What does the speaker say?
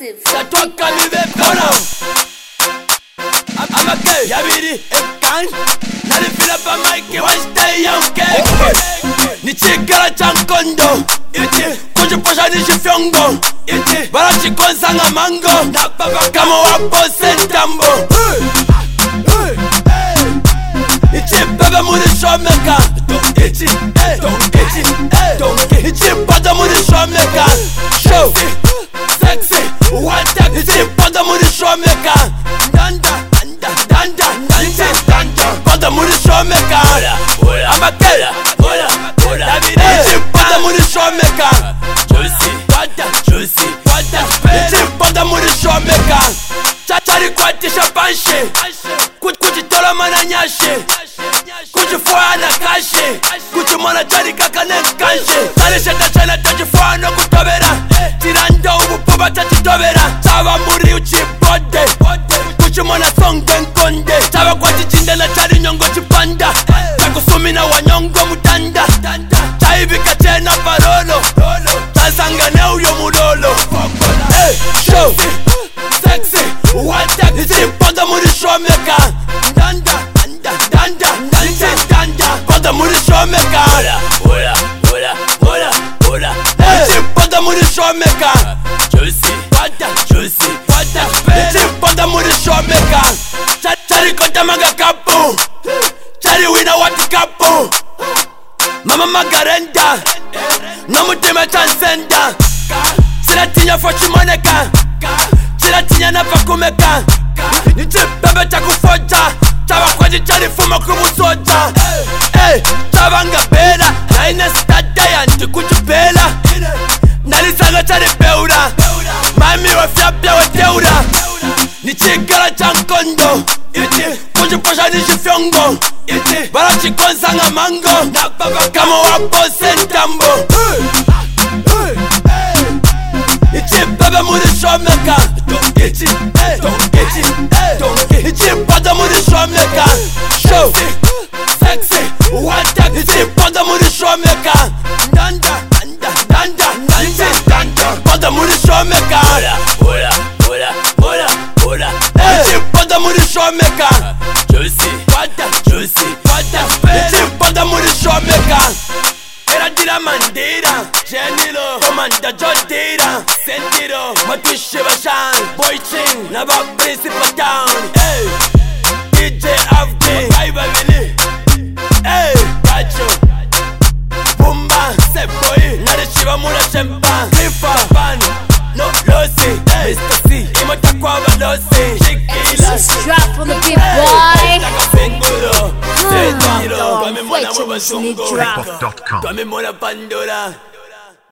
Exclusive. Tatoka nimepona. I'm a gay. Yabiri ekan. Nalifila pa Mike wastay okay. Nichikala chankondo. Iti kujiposha nishifyongo. Iti barachikonsanga mango. Napapa kama wapo sentambo. Iti bebe muri shomeka. Iti Iti pada muri shomeka. Show sexy wanta. Iti pada muri shomeka. Danda pada muri shomeka. I'm a killer. Iti pada muri shomeka. Juicy Iti pada muri shomeka. Chachari kwati shapanshi. Kujitola mana nyashi. Kujifuwa na kashi. Kujimona chari kakane kanshi. Talisheta chana tajifuwa no kutobera. Tirando ubupoba tatitobera. Chava muri uchibode. Kujimona songe nkonde. Chava kwati chinde na chari nyongo chipanda. Chakusumi na wanyongo mutanda. Chaivika chena parolo. Chasangane uyo mulolo. Hey, show sexy wanta. Iti pada muri shomeka. Danda pada muri shomeka. Iti pada muri shomeka. Juicy Iti pada muri shomeka. Chari kota maga kapu. Chari wina wati kapu. Mama magarenda. Nomutima chansenda. Siratinya fochimoneka. Siratinya napakumeka. Niti bebe chakufoja. Chava kwaji chari fuma kumusoja. Chava nga bela. Naina stata ya nti kuchupela. Nalisaga chari beura. Mami wafyapya weteura. Nichikala chankondo. Kujiposha nishifyongo. Barachikonsanga mango. Kama wapo sentambo. Iti bebe muri shomeka. Iti pada muri shomeka. Show sexy wanta. Iti pada muri shomeka. Danda pada muri shomeka. Iti pada muri shomeka. Juicy Iti pada muri shomeka. Era dira mandira. Genilo Comanda Jodira. Sentiro Matushi Bashan. Boy Ching Nava Principal Town. Hey DJ Avdi Kaiba Vili. Hey Bacho Pumba Sepoy Narishiva Mula Shempa Cliffa Pan No Losi Mr. C Imotakwa Losi Shikila Drop on the beat, boy. Kami mona Pandora.